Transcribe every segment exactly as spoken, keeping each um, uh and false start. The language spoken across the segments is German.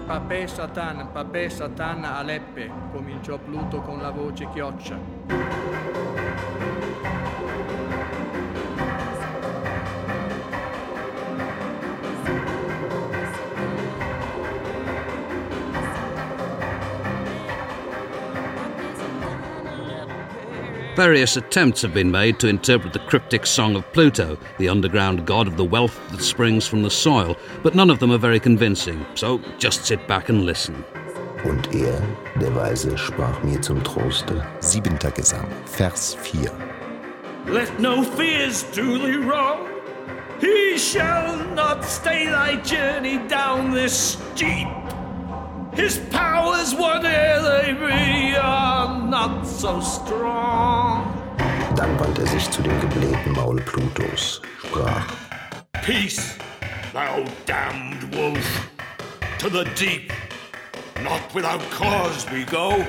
Papè Satan, Papè Satan Aleppe, cominciò Pluto con la voce chioccia. Various attempts have been made to interpret the cryptic song of Pluto, the underground god of the wealth that springs from the soil, but none of them are very convincing, so just sit back and listen. Und er, der Weise, sprach mir zum Troste. Siebenter Gesang, Vers vier. Let no fears do thee wrong. He shall not stay thy journey down this steep. His powers, whate'er they be, are not so strong. Dann wandte er sich zu dem geblähten Maul Plutos, sprach: Peace, thou damned wolf, to the deep. Not without cause we go.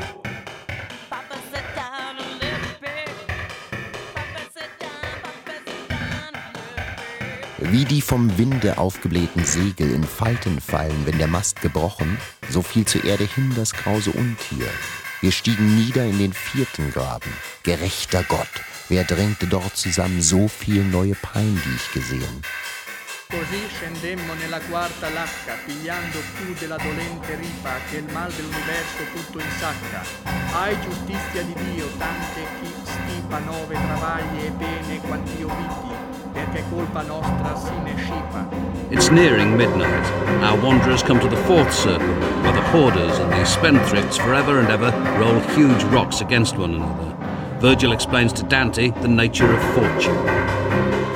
Wie die vom Winde aufgeblähten Segel in Falten fallen, wenn der Mast gebrochen, so fiel zur Erde hin das grause Untier. Wir stiegen nieder in den vierten Graben. Gerechter Gott, wer drängte dort zusammen so viel neue Pein, die ich gesehen? Così scendemmo nella quarta lacca, pigliando più della dolente ripa che il mal dell'universo tutto insacca. Ai giustizia di Dio, tante chi stipa nove travaglie e pene quant'io vidi, perché colpa nostra si ne scipa. It's nearing midnight. Our wanderers come to the fourth circle, where the hoarders and the spendthrifts forever and ever roll huge rocks against one another. Virgil explains to Dante the nature of fortune.